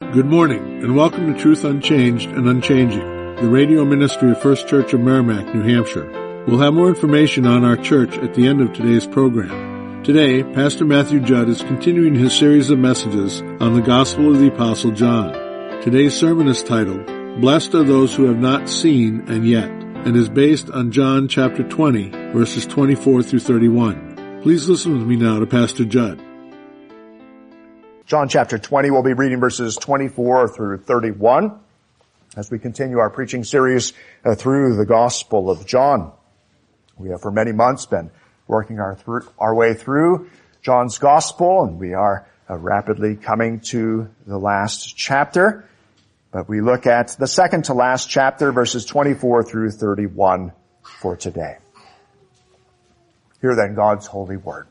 Good morning, and welcome to Truth Unchanged and Unchanging, the radio ministry of First Church of Merrimack, New Hampshire. We'll have more information on our church at the end of today's program. Today, Pastor Matthew Judd is continuing his series of messages on the Gospel of the Apostle John. Today's sermon is titled, Blessed are those who have not seen and yet, and is based on John chapter 20, verses 24 through 31. Please listen with me now to Pastor Judd. John chapter 20, we'll be reading verses 24 through 31 as we continue our preaching series through the Gospel of John. We have for many months been working our way through John's Gospel, and we are rapidly coming to the last chapter. But we look at the second to last chapter, verses 24 through 31 for today. Hear then God's holy word.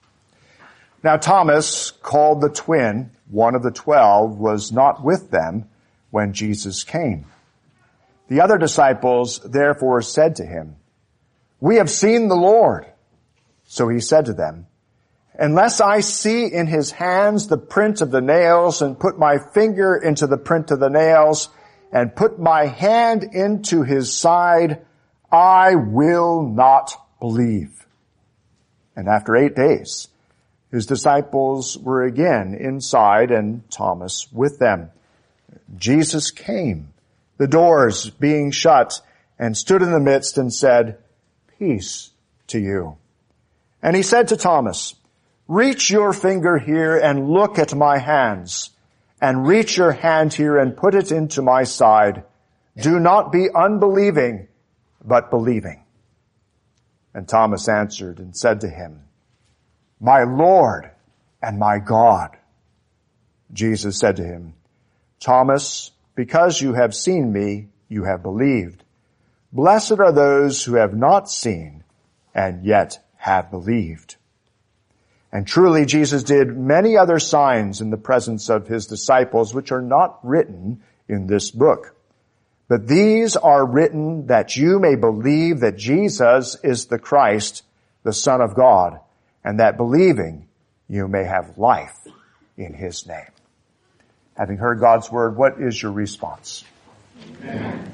Now Thomas, called the twin, one of the 12, was not with them when Jesus came. The other disciples therefore said to him, We have seen the Lord. So he said to them, Unless I see in his hands the print of the nails, and put my finger into the print of the nails, and put my hand into his side, I will not believe. And after 8 days, his disciples were again inside, and Thomas with them. Jesus came, the doors being shut, and stood in the midst and said, Peace to you. And he said to Thomas, Reach your finger here and look at my hands, and reach your hand here and put it into my side. Do not be unbelieving, but believing. And Thomas answered and said to him, My Lord and my God. Jesus said to him, Thomas, because you have seen me, you have believed. Blessed are those who have not seen and yet have believed. And truly Jesus did many other signs in the presence of his disciples, which are not written in this book. But these are written that you may believe that Jesus is the Christ, the Son of God, and that believing you may have life in his name. Having heard God's word, what is your response? Amen.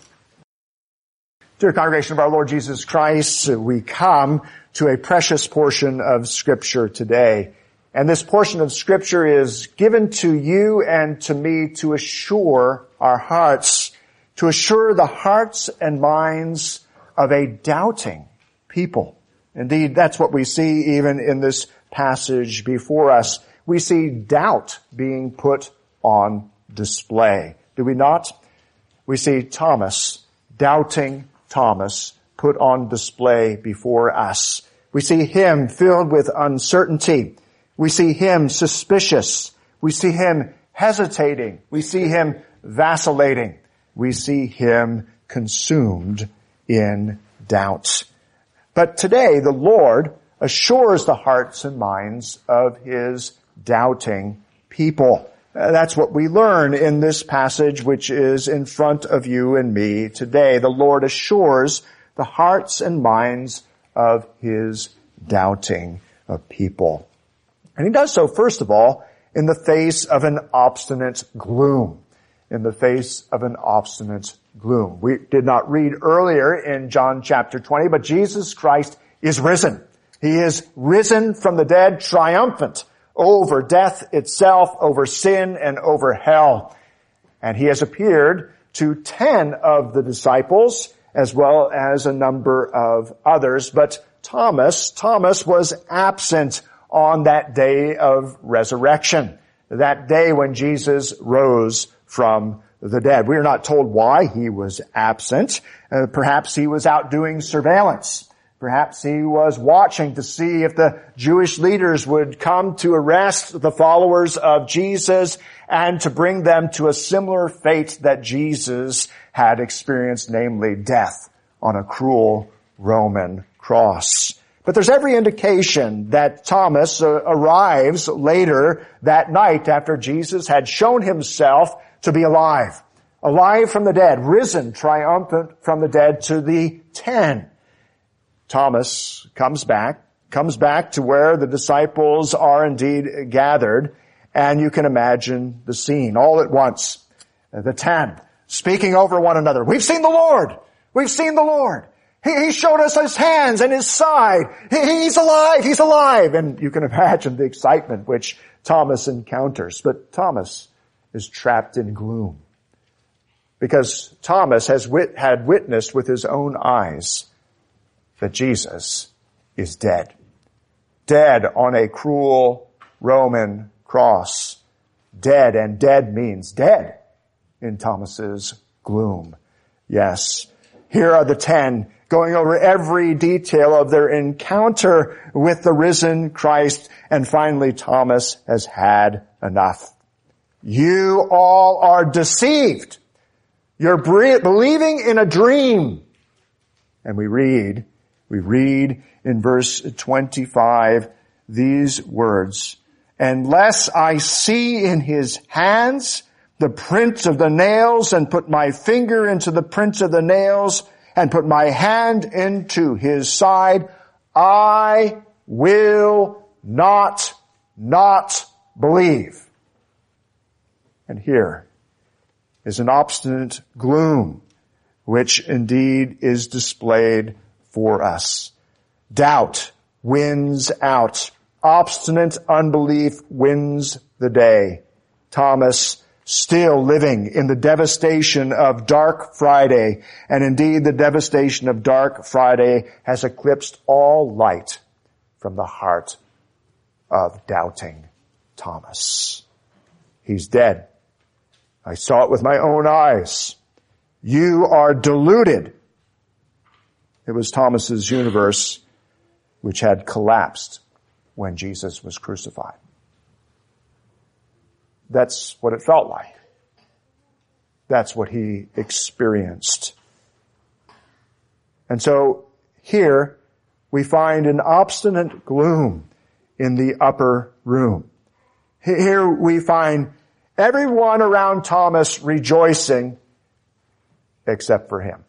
Dear congregation of our Lord Jesus Christ, we come to a precious portion of Scripture today. And this portion of Scripture is given to you and to me to assure our hearts, to assure the hearts and minds of a doubting people. Indeed, that's what we see even in this passage before us. We see doubt being put on display. Do we not? We see Thomas, doubting Thomas, put on display before us. We see him filled with uncertainty. We see him suspicious. We see him hesitating. We see him vacillating. We see him consumed in doubt. But today, the Lord assures the hearts and minds of his doubting people. That's what we learn in this passage, which is in front of you and me today. The Lord assures the hearts and minds of his doubting people. And he does so, first of all, in the face of an obstinate gloom. In the face of an obstinate gloom. We did not read earlier in John chapter 20, but Jesus Christ is risen. He is risen from the dead, triumphant over death itself, over sin, and over hell. And he has appeared to 10 of the disciples, as well as a number of others. But Thomas was absent on that day of resurrection, that day when Jesus rose from the dead. We are not told why he was absent. Perhaps he was out doing surveillance. Perhaps he was watching to see if the Jewish leaders would come to arrest the followers of Jesus and to bring them to a similar fate that Jesus had experienced, namely death on a cruel Roman cross. But there's every indication that Thomas arrives later that night after Jesus had shown himself to be alive from the dead, risen, triumphant from the dead to the 10. Thomas comes back to where the disciples are indeed gathered, And you can imagine the scene all at once. The 10 speaking over one another. We've seen the Lord. We've seen the Lord. He showed us his hands and his side. He's alive. He's alive. And you can imagine the excitement which Thomas encounters. But Thomas is trapped in gloom, because Thomas had witnessed with his own eyes that Jesus is dead. Dead on a cruel Roman cross. Dead, and dead means dead in Thomas's gloom. Yes, here are the 10 going over every detail of their encounter with the risen Christ, and finally Thomas has had enough. You all are deceived. You're believing in a dream. And we read in verse 25 these words, unless I see in his hands the print of the nails, and put my finger into the print of the nails, and put my hand into his side, I will not believe. And here is an obstinate gloom, which indeed is displayed for us. Doubt wins out. Obstinate unbelief wins the day. Thomas still living in the devastation of Dark Friday, and indeed the devastation of Dark Friday has eclipsed all light from the heart of doubting Thomas. He's dead. I saw it with my own eyes. You are deluded. It was Thomas's universe which had collapsed when Jesus was crucified. That's what it felt like. That's what he experienced. And so here we find an obstinate gloom in the upper room. Here we find everyone around Thomas rejoicing except for him.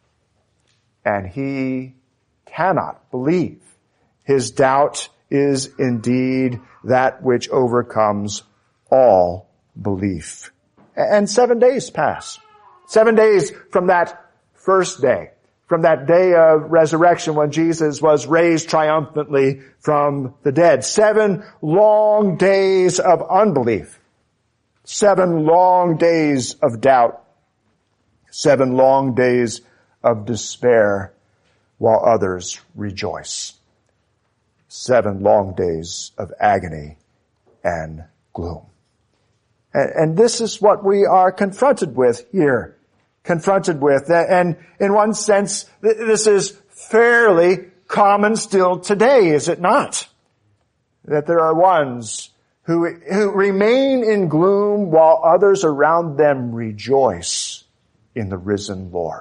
And he cannot believe. His doubt is indeed that which overcomes all belief. And 7 days pass. 7 days from that first day, from that day of resurrection when Jesus was raised triumphantly from the dead. 7 long days of unbelief. 7 long days of doubt. 7 long days of despair while others rejoice. 7 long days of agony and gloom. And this is what we are confronted with here. Confronted with. And in one sense, this is fairly common still today, is it not? That there are ones who remain in gloom while others around them rejoice in the risen Lord.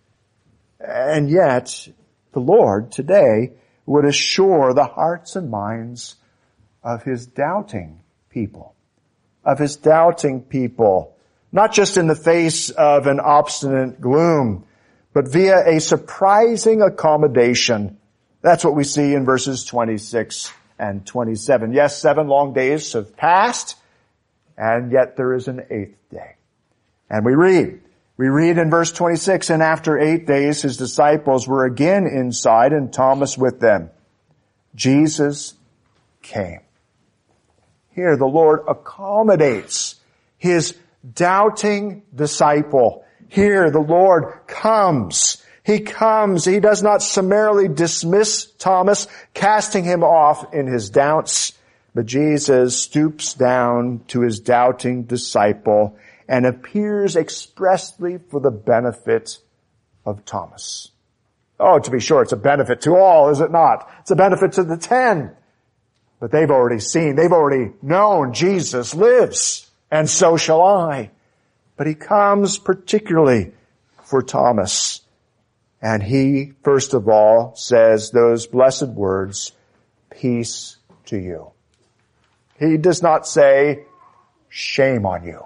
And yet, the Lord today would assure the hearts and minds of his doubting people. Of his doubting people. Not just in the face of an obstinate gloom, but via a surprising accommodation. That's what we see in verses 26 and 27. Yes, 7 long days have passed, and yet there is an 8th day. And we read in verse 26, and after 8 days his disciples were again inside, and Thomas with them. Jesus came. Here the Lord accommodates his doubting disciple. Here the Lord comes. He comes. He does not summarily dismiss Thomas, casting him off in his doubts, but Jesus stoops down to his doubting disciple and appears expressly for the benefit of Thomas. Oh, to be sure, it's a benefit to all, is it not? It's a benefit to the 10. But they've already known Jesus lives, and so shall I. But he comes particularly for Thomas. And he, first of all, says those blessed words, peace to you. He does not say, shame on you.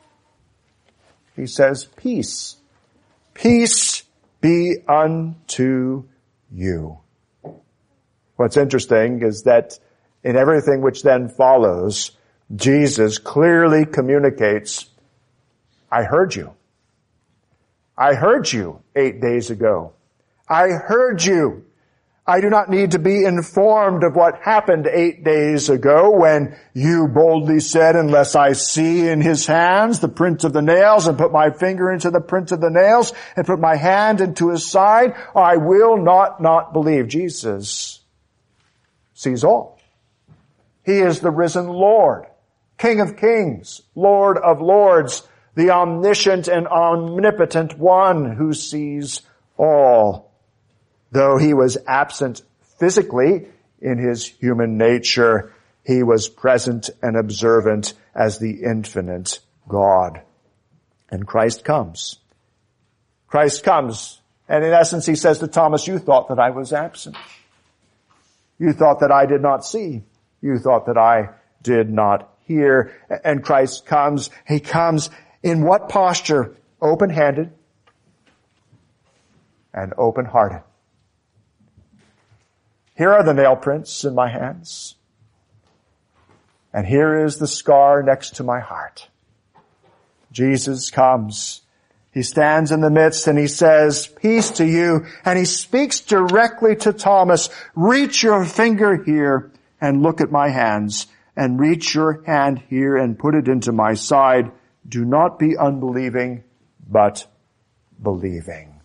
He says, peace. Peace be unto you. What's interesting is that in everything which then follows, Jesus clearly communicates, I heard you. I heard you 8 days ago. I heard you. I do not need to be informed of what happened 8 days ago when you boldly said, unless I see in his hands the print of the nails and put my finger into the print of the nails and put my hand into his side, I will not believe. Jesus sees all. He is the risen Lord, King of kings, Lord of lords, the omniscient and omnipotent one who sees all. Though he was absent physically in his human nature, he was present and observant as the infinite God. And Christ comes. Christ comes. And in essence, he says to Thomas, you thought that I was absent. You thought that I did not see. You thought that I did not hear. And Christ comes. He comes in what posture? Open-handed and open-hearted. Here are the nail prints in my hands. And here is the scar next to my heart. Jesus comes. He stands in the midst and he says, peace to you. And he speaks directly to Thomas. Reach your finger here and look at my hands. And reach your hand here and put it into my side. Do not be unbelieving, but believing.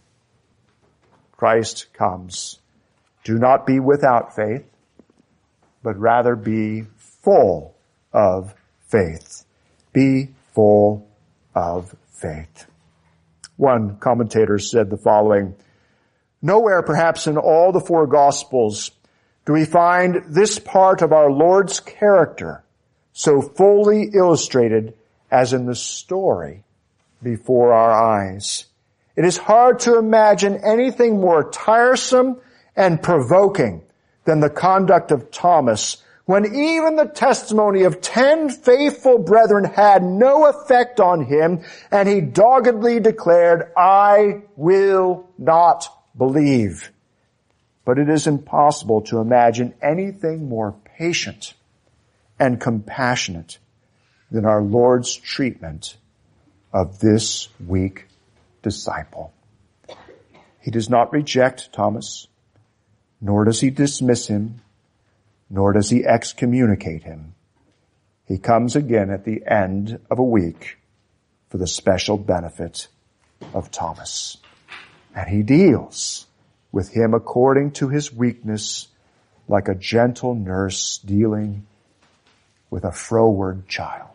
Christ comes. Do not be without faith, but rather be full of faith. Be full of faith. One commentator said the following, nowhere perhaps in all the four Gospels do we find this part of our Lord's character so fully illustrated as in the story before our eyes. It is hard to imagine anything more tiresome and provoking than the conduct of Thomas, when even the testimony of 10 faithful brethren had no effect on him, and he doggedly declared, I will not believe. But it is impossible to imagine anything more patient and compassionate than our Lord's treatment of this weak disciple. He does not reject Thomas, nor does he dismiss him, nor does he excommunicate him. He comes again at the end of a week for the special benefit of Thomas. And he deals with him according to his weakness, like a gentle nurse dealing with a froward child.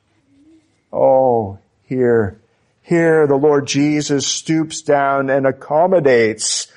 Oh, here the Lord Jesus stoops down and accommodates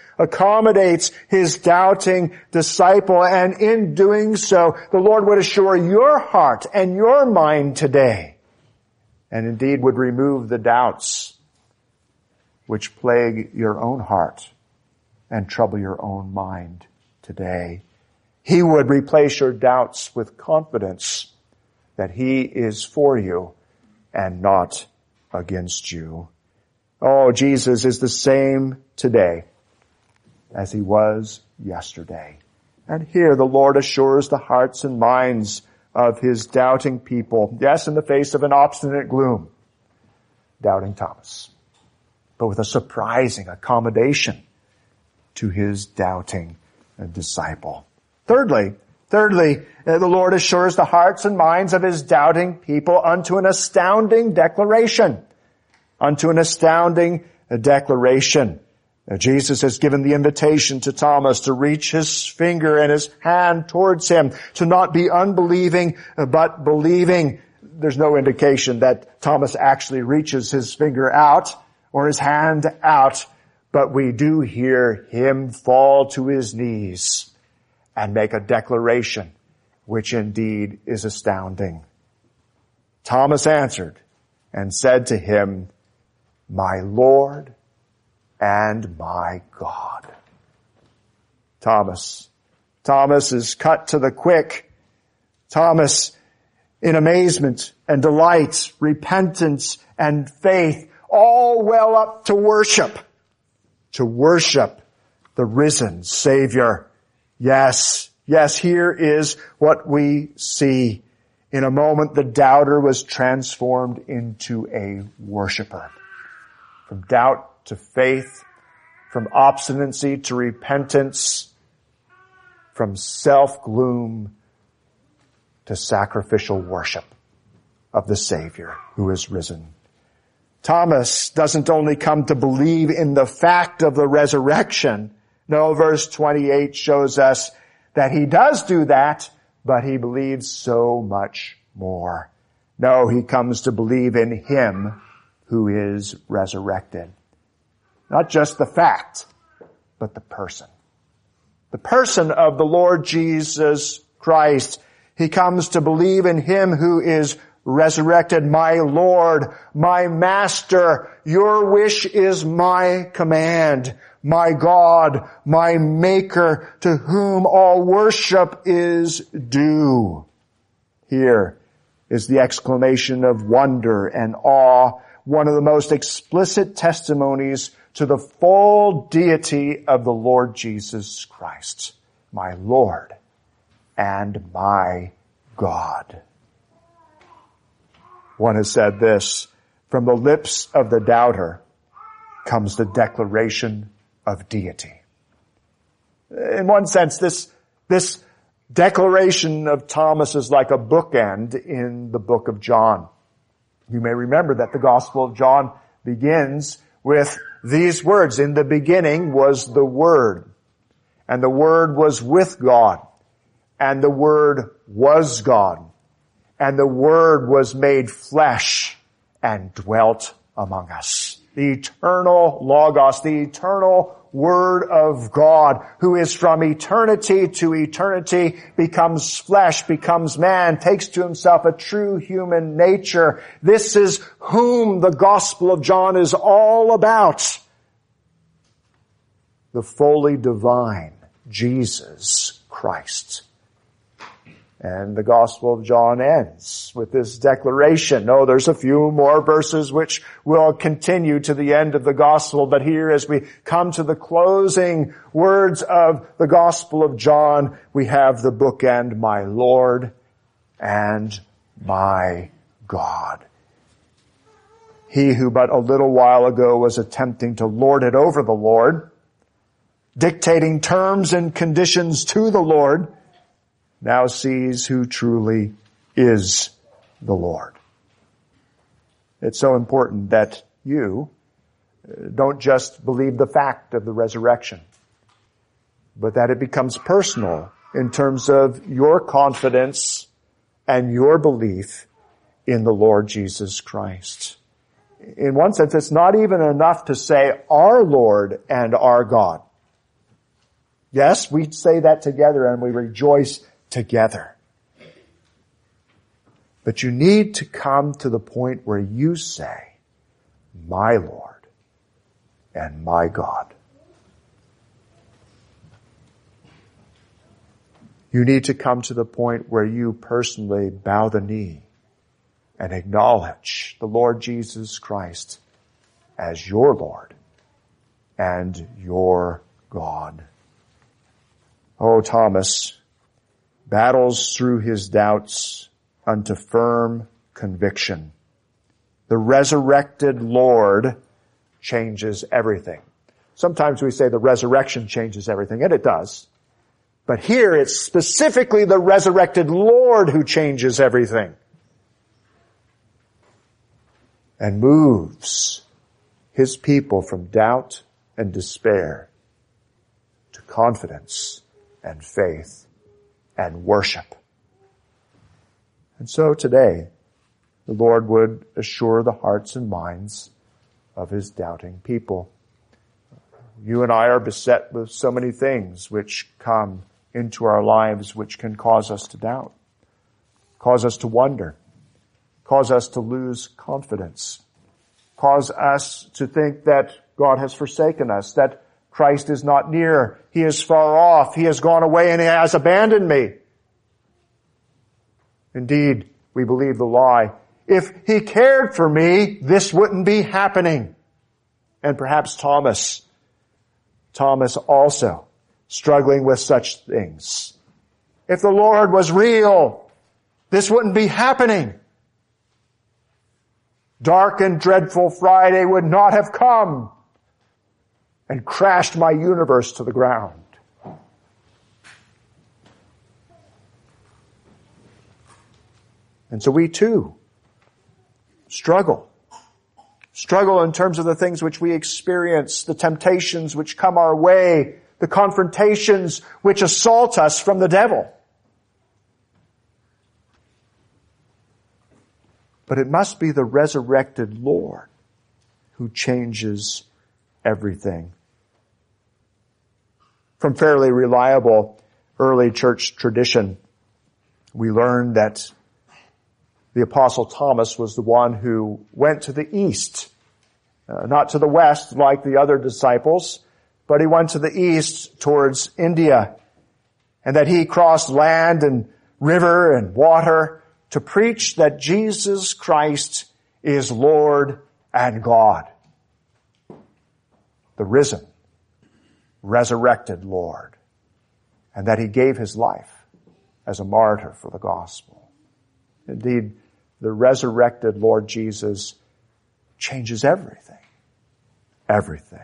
his doubting disciple, and in doing so, the Lord would assure your heart and your mind today, and indeed would remove the doubts which plague your own heart and trouble your own mind today. He would replace your doubts with confidence that he is for you and not against you. Oh, Jesus is the same today as he was yesterday. And here the Lord assures the hearts and minds of his doubting people. Yes, in the face of an obstinate gloom, doubting Thomas, but with a surprising accommodation to his doubting disciple. Thirdly, the Lord assures the hearts and minds of his doubting people unto an astounding declaration. Unto an astounding declaration. Jesus has given the invitation to Thomas to reach his finger and his hand towards him, to not be unbelieving, but believing. There's no indication that Thomas actually reaches his finger out or his hand out, but we do hear him fall to his knees and make a declaration, which indeed is astounding. Thomas answered and said to him, my Lord and my God. Thomas is cut to the quick. Thomas, in amazement and delight, repentance and faith, all well up to worship the risen Savior. Yes, here is what we see. In a moment, the doubter was transformed into a worshiper. From doubt to faith, from obstinacy to repentance, from self-gloom to sacrificial worship of the Savior who is risen. Thomas doesn't only come to believe in the fact of the resurrection. No, verse 28 shows us that he does do that, but he believes so much more. No, he comes to believe in him who is resurrected. Not just the fact, but the person. The person of the Lord Jesus Christ. He comes to believe in him who is resurrected. My Lord, my Master, your wish is my command. My God, my Maker, to whom all worship is due. Here is the exclamation of wonder and awe, one of the most explicit testimonies to the full deity of the Lord Jesus Christ. My Lord and my God. One has said this, from the lips of the doubter comes the declaration of deity. In one sense, this declaration of Thomas is like a bookend in the book of John. You may remember that the Gospel of John begins with these words, in the beginning was the Word, and the Word was with God, and the Word was God, and the Word was made flesh and dwelt among us. The eternal Logos, the eternal Word of God, who is from eternity to eternity, becomes flesh, becomes man, takes to himself a true human nature. This is whom the Gospel of John is all about. The fully divine Jesus Christ. And the Gospel of John ends with this declaration. Oh, there's a few more verses which will continue to the end of the Gospel, but here as we come to the closing words of the Gospel of John, we have the bookend, my Lord and my God. He who but a little while ago was attempting to lord it over the Lord, dictating terms and conditions to the Lord, now sees who truly is the Lord. It's so important that you don't just believe the fact of the resurrection, but that it becomes personal in terms of your confidence and your belief in the Lord Jesus Christ. In one sense, it's not even enough to say our Lord and our God. Yes, we say that together and we rejoice together. But you need to come to the point where you say, my Lord and my God. You need to come to the point where you personally bow the knee and acknowledge the Lord Jesus Christ as your Lord and your God. Oh, Thomas battles through his doubts unto firm conviction. The resurrected Lord changes everything. Sometimes we say the resurrection changes everything, and it does. But here it's specifically the resurrected Lord who changes everything and moves his people from doubt and despair to confidence and faith and worship. And so today, the Lord would assure the hearts and minds of his doubting people. You and I are beset with so many things which come into our lives which can cause us to doubt, cause us to wonder, cause us to lose confidence, cause us to think that God has forsaken us, that Christ is not near, he is far off, he has gone away and he has abandoned me. Indeed, we believe the lie. If he cared for me, this wouldn't be happening. And perhaps Thomas also struggling with such things. If the Lord was real, this wouldn't be happening. Dark and dreadful Friday would not have come and crashed my universe to the ground. And so we too struggle. Struggle in terms of the things which we experience, the temptations which come our way, the confrontations which assault us from the devil. But it must be the resurrected Lord who changes everything. From fairly reliable early church tradition, we learn that the Apostle Thomas was the one who went to the east, not to the west like the other disciples, but he went to the east towards India, and that he crossed land and river and water to preach that Jesus Christ is Lord and God, the risen, resurrected Lord, and that he gave his life as a martyr for the gospel. Indeed, the resurrected Lord Jesus changes everything. Everything.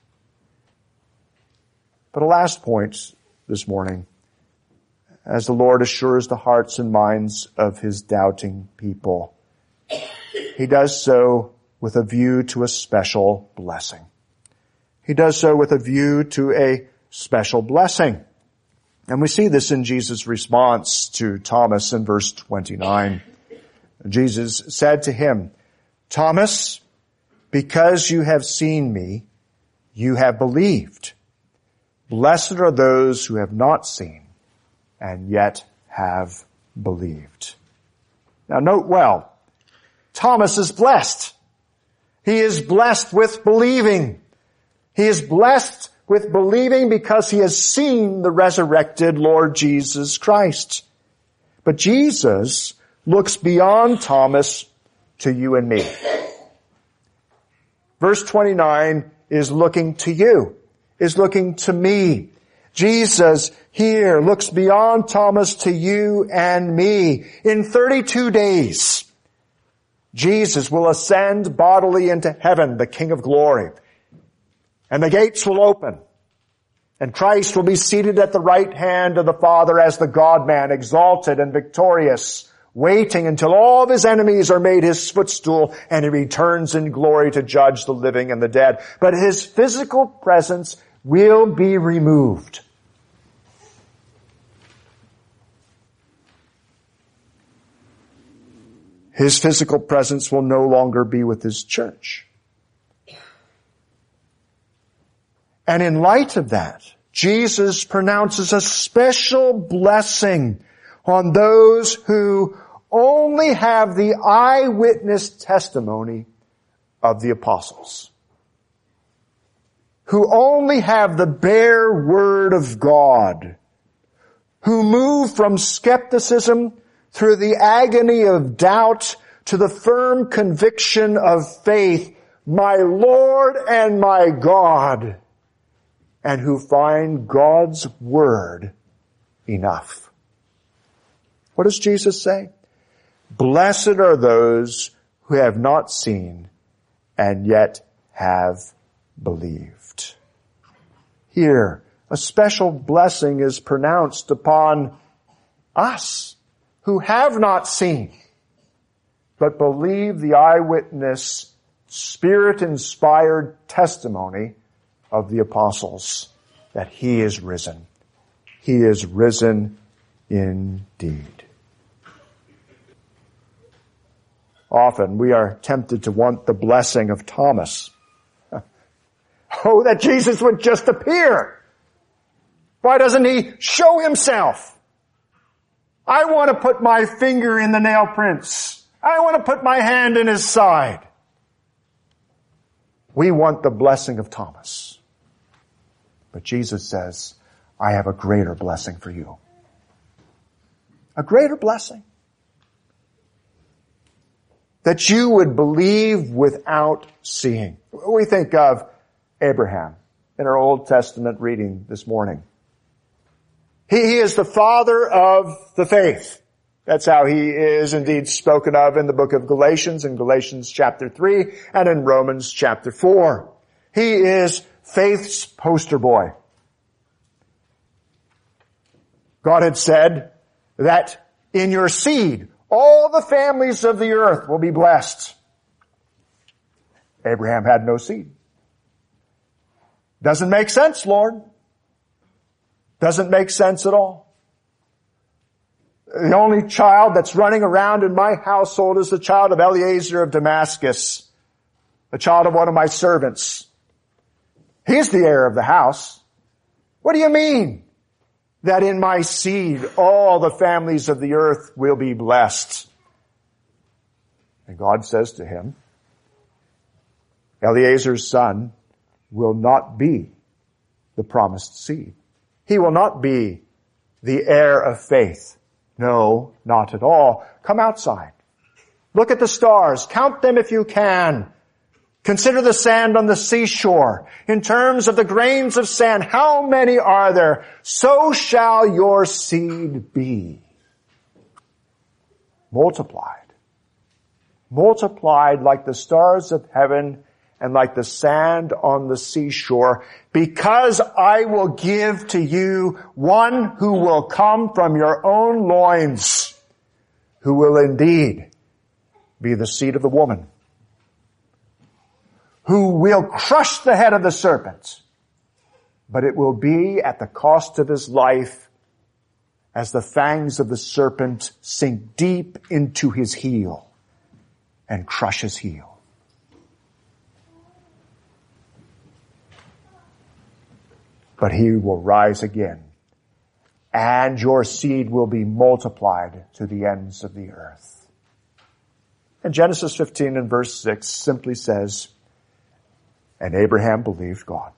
But a last point this morning, as the Lord assures the hearts and minds of his doubting people, he does so with a view to a special blessing. He does so with a view to a special blessing. And we see this in Jesus' response to Thomas in verse 29. Jesus said to him, Thomas, because you have seen me, you have believed. Blessed are those who have not seen and yet have believed. Now note well, Thomas is blessed. He is blessed with believing. He is blessed with believing because he has seen the resurrected Lord Jesus Christ. But Jesus looks beyond Thomas to you and me. Verse 29 is looking to you, is looking to me. Jesus here looks beyond Thomas to you and me. In 32 days, Jesus will ascend bodily into heaven, the King of glory. And the gates will open. And Christ will be seated at the right hand of the Father as the God-man, exalted and victorious, waiting until all of his enemies are made his footstool, and he returns in glory to judge the living and the dead. But his physical presence will be removed. His physical presence will no longer be with his church. And in light of that, Jesus pronounces a special blessing on those who only have the eyewitness testimony of the apostles, who only have the bare word of God, who move from skepticism through the agony of doubt to the firm conviction of faith, my Lord and my God, and who find God's word enough. What does Jesus say? Blessed are those who have not seen and yet have believed. Here, a special blessing is pronounced upon us who have not seen, but believe the eyewitness, Spirit-inspired testimony of the apostles that he is risen. He is risen indeed. Often we are tempted to want the blessing of Thomas. Oh, that Jesus would just appear. Why doesn't he show himself? I want to put my finger in the nail prints. I want to put my hand in his side. We want the blessing of Thomas. But Jesus says, I have a greater blessing for you. A greater blessing. That you would believe without seeing. We think of Abraham in our Old Testament reading this morning. He is the father of the faith. That's how he is indeed spoken of in the book of Galatians, in Galatians chapter 3, and in Romans chapter 4. He is faith's poster boy. God had said that in your seed, all the families of the earth will be blessed. Abraham had no seed. Doesn't make sense, Lord. Doesn't make sense at all. The only child that's running around in my household is the child of Eliezer of Damascus, the child of one of my servants. He's the heir of the house. What do you mean that in my seed all the families of the earth will be blessed? And God says to him, Eliezer's son will not be the promised seed. He will not be the heir of faith. No, not at all. Come outside. Look at the stars. Count them if you can. Consider the sand on the seashore. In terms of the grains of sand, how many are there? So shall your seed be. Multiplied. Multiplied like the stars of heaven and like the sand on the seashore, because I will give to you one who will come from your own loins, who will indeed be the seed of the woman, who will crush the head of the serpent, but it will be at the cost of his life, as the fangs of the serpent sink deep into his heel and crush his heel. But he will rise again, and your seed will be multiplied to the ends of the earth. And Genesis 15 and verse 6 simply says, and Abraham believed God.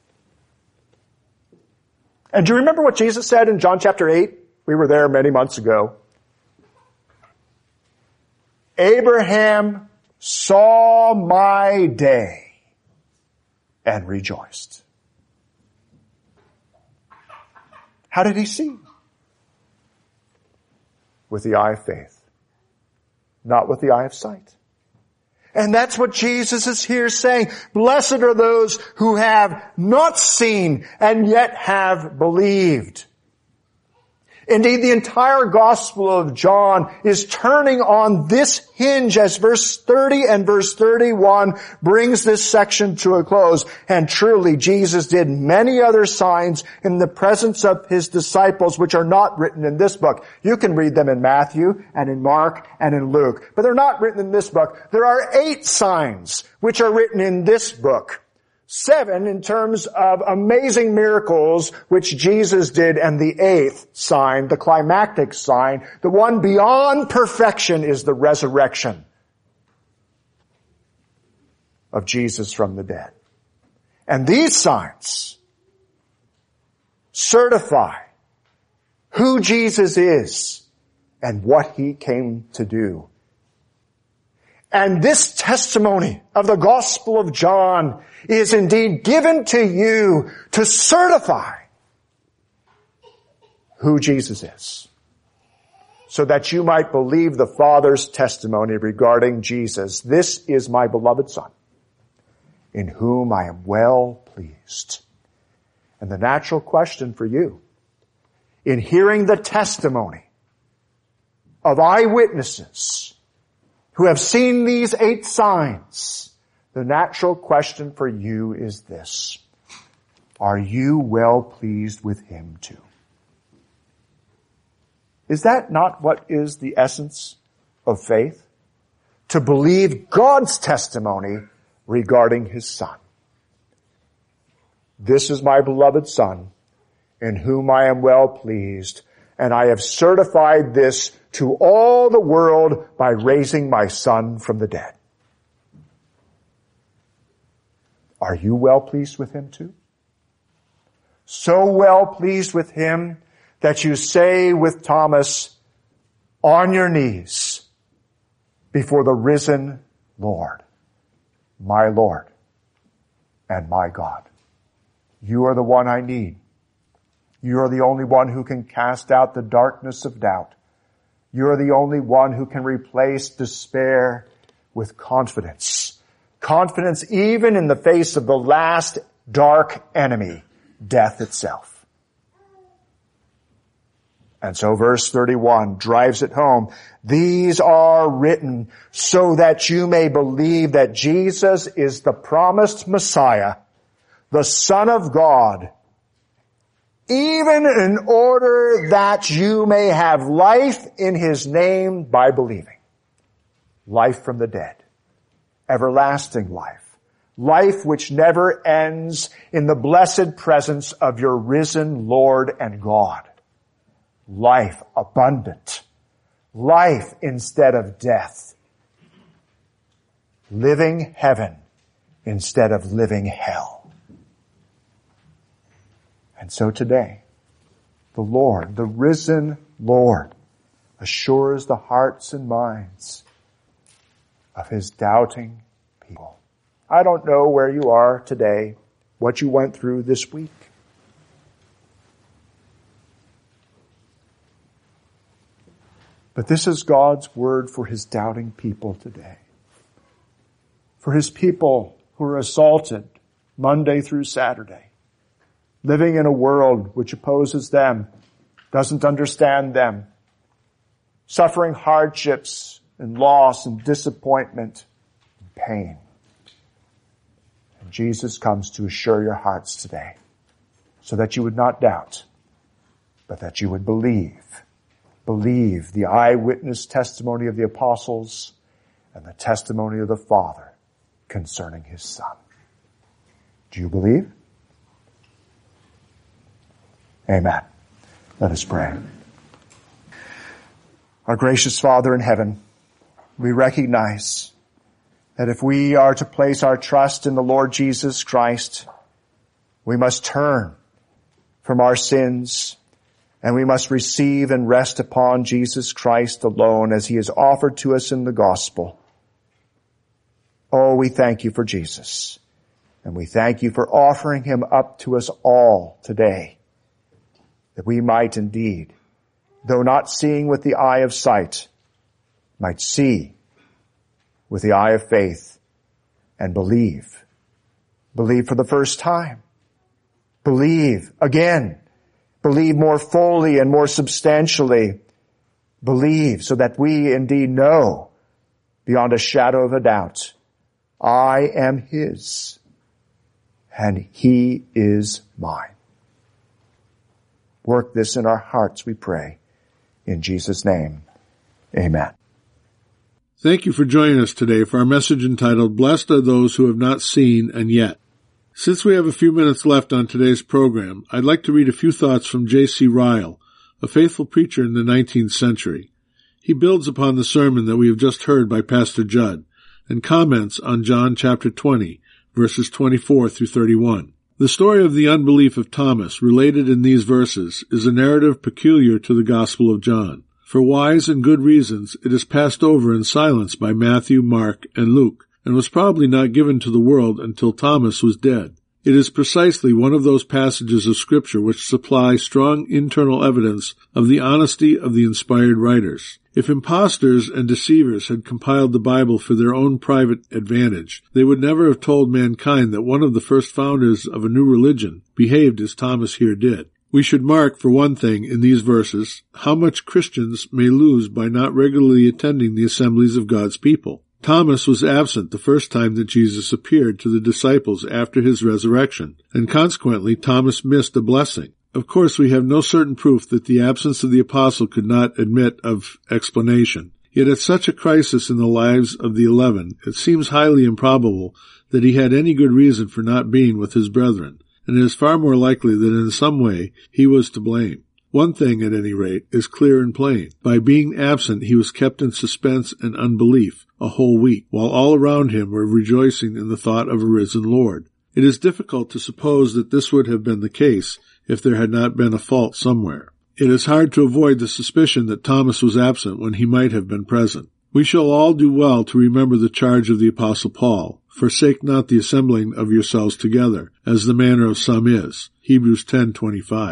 And do you remember what Jesus said in John chapter 8? We were there many months ago. Abraham saw my day and rejoiced. How did he see? With the eye of faith, not with the eye of sight. And that's what Jesus is here saying. Blessed are those who have not seen and yet have believed. Indeed, the entire Gospel of John is turning on this hinge as verse 30 and verse 31 brings this section to a close. And truly, Jesus did many other signs in the presence of his disciples which are not written in this book. You can read them in Matthew and in Mark and in Luke, but they're not written in this book. There are 8 signs which are written in this book. 7 in terms of amazing miracles which Jesus did, and the 8th sign, the climactic sign, the one beyond perfection, is the resurrection of Jesus from the dead. And these signs certify who Jesus is and what he came to do. And this testimony of the Gospel of John is indeed given to you to certify who Jesus is, so that you might believe the Father's testimony regarding Jesus. This is my beloved Son, in whom I am well pleased. And the natural question for you, in hearing the testimony of eyewitnesses who have seen these 8 signs, the natural question for you is this: are you well pleased with him too? Is that not what is the essence of faith? To believe God's testimony regarding his Son. This is my beloved Son, in whom I am well pleased, and I have certified this to all the world by raising my Son from the dead. Are you well pleased with him too? So well pleased with him that you say with Thomas, on your knees before the risen Lord, my Lord and my God. You are the one I need. You are the only one who can cast out the darkness of doubt. You're the only one who can replace despair with confidence. Confidence even in the face of the last dark enemy, death itself. And so verse 31 drives it home. These are written so that you may believe that Jesus is the promised Messiah, the Son of God, even in order that you may have life in His name by believing. Life from the dead. Everlasting life. Life which never ends in the blessed presence of your risen Lord and God. Life abundant. Life instead of death. Living heaven instead of living hell. And so today, the Lord, the risen Lord, assures the hearts and minds of His doubting people. I don't know where you are today, what you went through this week. But this is God's word for His doubting people today. For His people who are assaulted Monday through Saturday, living in a world which opposes them, doesn't understand them, suffering hardships and loss and disappointment and pain. And Jesus comes to assure your hearts today so that you would not doubt, but that you would believe. Believe the eyewitness testimony of the apostles and the testimony of the Father concerning His Son. Do you believe? Amen. Let us pray. Our gracious Father in heaven, we recognize that if we are to place our trust in the Lord Jesus Christ, we must turn from our sins and we must receive and rest upon Jesus Christ alone as He is offered to us in the gospel. Oh, we thank You for Jesus. And we thank You for offering Him up to us all today, that we might indeed, though not seeing with the eye of sight, might see with the eye of faith and believe. Believe for the first time. Believe again. Believe more fully and more substantially. Believe so that we indeed know beyond a shadow of a doubt, I am His and He is mine. Work this in our hearts, we pray. In Jesus' name, amen. Thank you for joining us today for our message entitled, Blessed are those who have not seen and yet. Since we have a few minutes left on today's program, I'd like to read a few thoughts from J.C. Ryle, a faithful preacher in the 19th century. He builds upon the sermon that we have just heard by Pastor Judd and comments on John chapter 20, verses 24 through 31. The story of the unbelief of Thomas related in these verses is a narrative peculiar to the Gospel of John. For wise and good reasons, it is passed over in silence by Matthew, Mark, and Luke, and was probably not given to the world until Thomas was dead. It is precisely one of those passages of Scripture which supply strong internal evidence of the honesty of the inspired writers. If impostors and deceivers had compiled the Bible for their own private advantage, they would never have told mankind that one of the first founders of a new religion behaved as Thomas here did. We should mark, for one thing, in these verses, how much Christians may lose by not regularly attending the assemblies of God's people. Thomas was absent the first time that Jesus appeared to the disciples after His resurrection, and consequently Thomas missed a blessing. Of course, we have no certain proof that the absence of the apostle could not admit of explanation. Yet at such a crisis in the lives of the 11, it seems highly improbable that he had any good reason for not being with his brethren, and it is far more likely that in some way he was to blame. One thing, at any rate, is clear and plain. By being absent, he was kept in suspense and unbelief a whole week, while all around him were rejoicing in the thought of a risen Lord. It is difficult to suppose that this would have been the case if there had not been a fault somewhere. It is hard to avoid the suspicion that Thomas was absent when he might have been present. We shall all do well to remember the charge of the Apostle Paul, forsake not the assembling of yourselves together, as the manner of some is, Hebrews 10:25.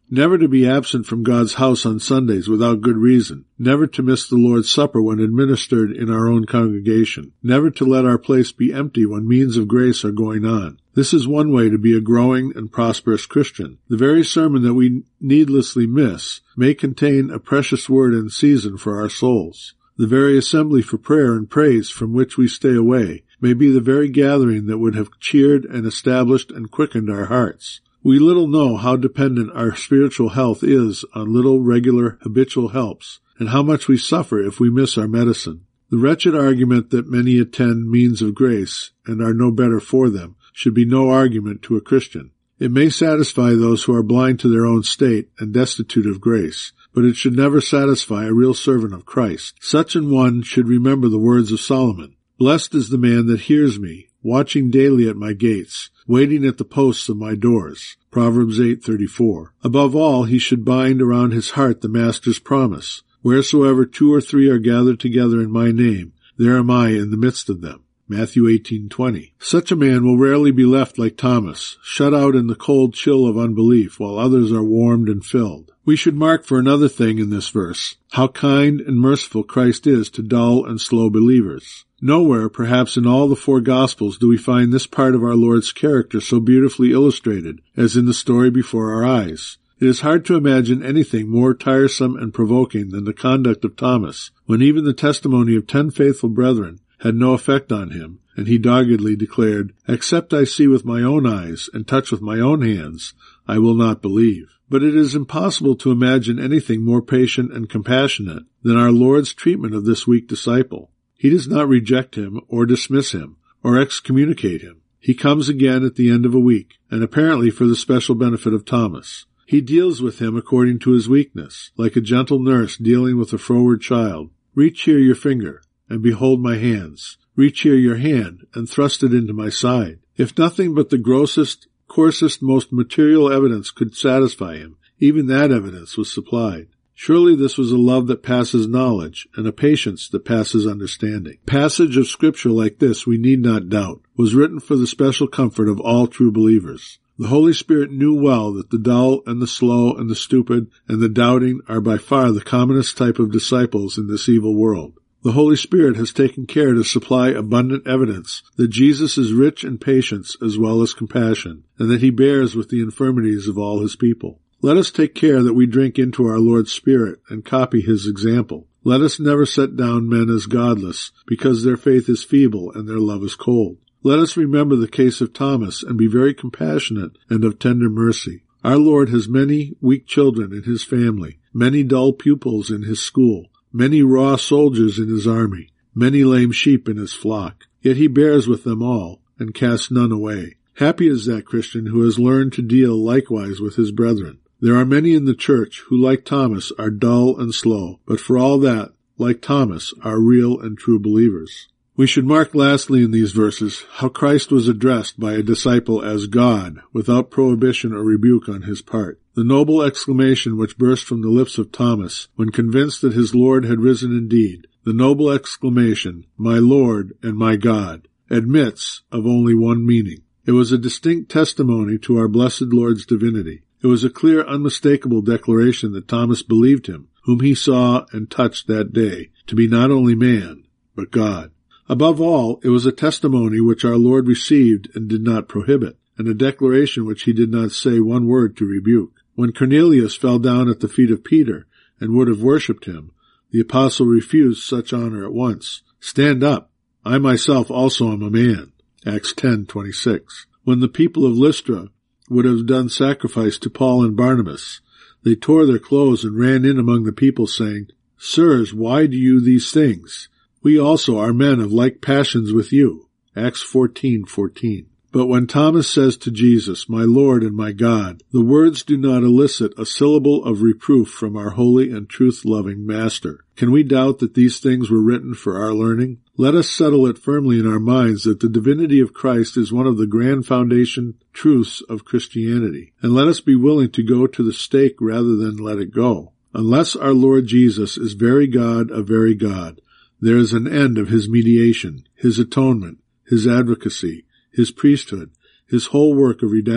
never to be absent from God's house on Sundays without good reason, never to miss the Lord's Supper when administered in our own congregation, never to let our place be empty when means of grace are going on. This is one way to be a growing and prosperous Christian. The very sermon that we needlessly miss may contain a precious word in season for our souls. The very assembly for prayer and praise from which we stay away may be the very gathering that would have cheered and established and quickened our hearts. We little know how dependent our spiritual health is on little regular habitual helps, and how much we suffer if we miss our medicine. The wretched argument that many attend means of grace and are no better for them should be no argument to a Christian. It may satisfy those who are blind to their own state and destitute of grace, but it should never satisfy a real servant of Christ. Such an one should remember the words of Solomon. Blessed is the man that hears me, watching daily at my gates, waiting at the posts of my doors. Proverbs 8:34. Above all, he should bind around his heart the Master's promise. Wheresoever 2 or 3 are gathered together in my name, there am I in the midst of them. Matthew 18:20. Such a man will rarely be left like Thomas, shut out in the cold chill of unbelief while others are warmed and filled. We should mark for another thing in this verse, how kind and merciful Christ is to dull and slow believers. Nowhere, perhaps in all the 4 Gospels, do we find this part of our Lord's character so beautifully illustrated as in the story before our eyes. It is hard to imagine anything more tiresome and provoking than the conduct of Thomas, when even the testimony of 10 faithful brethren had no effect on him, and he doggedly declared, "Except I see with my own eyes and touch with my own hands, I will not believe." But it is impossible to imagine anything more patient and compassionate than our Lord's treatment of this weak disciple. He does not reject him or dismiss him or excommunicate him. He comes again at the end of a week, and apparently for the special benefit of Thomas. He deals with him according to his weakness, like a gentle nurse dealing with a froward child. Reach here your finger, and behold my hands. Reach here your hand, and thrust it into my side. If nothing but the grossest, coarsest, most material evidence could satisfy him, even that evidence was supplied. Surely this was a love that passes knowledge, and a patience that passes understanding. A passage of Scripture like this, we need not doubt, was written for the special comfort of all true believers. The Holy Spirit knew well that the dull and the slow and the stupid and the doubting are by far the commonest type of disciples in this evil world. The Holy Spirit has taken care to supply abundant evidence that Jesus is rich in patience as well as compassion, and that he bears with the infirmities of all his people. Let us take care that we drink into our Lord's Spirit and copy his example. Let us never set down men as godless, because their faith is feeble and their love is cold. Let us remember the case of Thomas and be very compassionate and of tender mercy. Our Lord has many weak children in his family, many dull pupils in his school, many raw soldiers in his army, many lame sheep in his flock. Yet he bears with them all and casts none away. Happy is that Christian who has learned to deal likewise with his brethren. There are many in the church who, like Thomas, are dull and slow, but for all that, like Thomas, are real and true believers. We should mark lastly in these verses how Christ was addressed by a disciple as God, without prohibition or rebuke on his part. The noble exclamation which burst from the lips of Thomas, when convinced that his Lord had risen indeed, the noble exclamation, "My Lord and my God," admits of only one meaning. It was a distinct testimony to our blessed Lord's divinity. It was a clear, unmistakable declaration that Thomas believed him, whom he saw and touched that day, to be not only man, but God. Above all, it was a testimony which our Lord received and did not prohibit, and a declaration which he did not say one word to rebuke. When Cornelius fell down at the feet of Peter and would have worshipped him, the apostle refused such honor at once. "Stand up. I myself also am a man." Acts 10:26. When the people of Lystra would have done sacrifice to Paul and Barnabas, they tore their clothes and ran in among the people, saying, "Sirs, why do you these things? We also are men of like passions with you." Acts 14:14. But when Thomas says to Jesus, "My Lord and my God," the words do not elicit a syllable of reproof from our holy and truth-loving Master. Can we doubt that these things were written for our learning? Let us settle it firmly in our minds that the divinity of Christ is one of the grand foundation truths of Christianity, and let us be willing to go to the stake rather than let it go. Unless our Lord Jesus is very God of very God, there is an end of his mediation, his atonement, his advocacy, his priesthood, his whole work of redemption.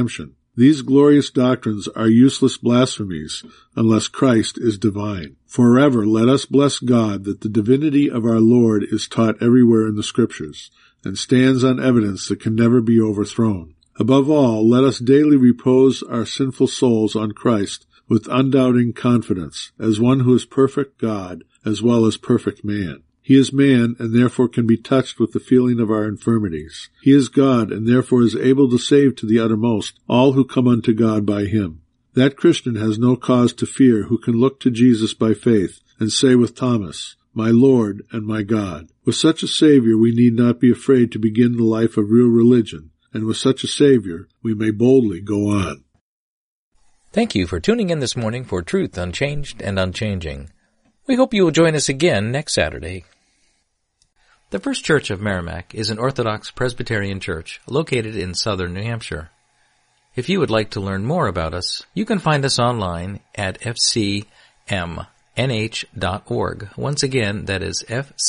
These glorious doctrines are useless blasphemies unless Christ is divine. Forever let us bless God that the divinity of our Lord is taught everywhere in the Scriptures, and stands on evidence that can never be overthrown. Above all, let us daily repose our sinful souls on Christ with undoubting confidence, as one who is perfect God as well as perfect man. He is man, and therefore can be touched with the feeling of our infirmities. He is God, and therefore is able to save to the uttermost all who come unto God by him. That Christian has no cause to fear who can look to Jesus by faith and say with Thomas, "My Lord and my God." With such a Savior we need not be afraid to begin the life of real religion, and with such a Savior we may boldly go on. Thank you for tuning in this morning for Truth Unchanged and Unchanging. We hope you will join us again next Saturday. The First Church of Merrimack is an Orthodox Presbyterian church located in southern New Hampshire. If you would like to learn more about us, you can find us online at fcmnh.org. Once again, that is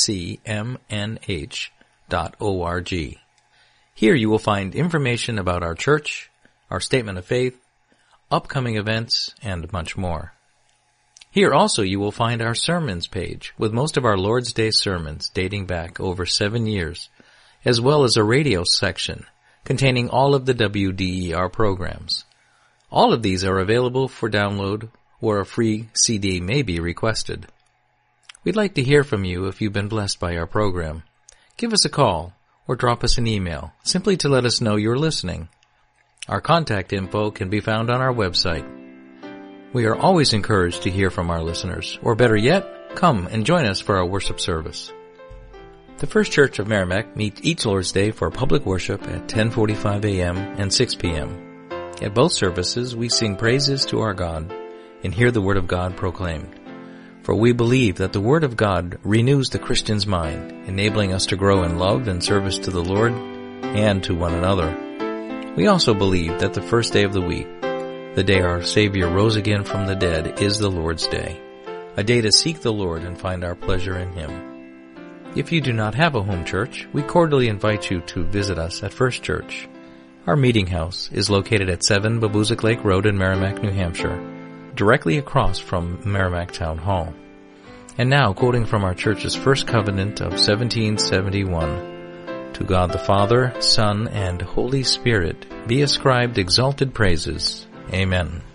fcmnh.org. Here you will find information about our church, our statement of faith, upcoming events, and much more. Here also you will find our sermons page with most of our Lord's Day sermons dating back over 7 years, as well as a radio section containing all of the WDER programs. All of these are available for download, or a free CD may be requested. We'd like to hear from you if you've been blessed by our program. Give us a call or drop us an email, simply to let us know you're listening. Our contact info can be found on our website. We are always encouraged to hear from our listeners, or better yet, come and join us for our worship service. The First Church of Merrimack meets each Lord's Day for public worship at 10:45 a.m. and 6 p.m. At both services, we sing praises to our God and hear the Word of God proclaimed. For we believe that the Word of God renews the Christian's mind, enabling us to grow in love and service to the Lord and to one another. We also believe that the first day of the week, the day our Savior rose again from the dead, is the Lord's Day, a day to seek the Lord and find our pleasure in Him. If you do not have a home church, we cordially invite you to visit us at First Church. Our meeting house is located at 7 Babuzik Lake Road in Merrimack, New Hampshire, directly across from Merrimack Town Hall. And now, quoting from our church's first covenant of 1771, "To God the Father, Son, and Holy Spirit be ascribed exalted praises. Amen."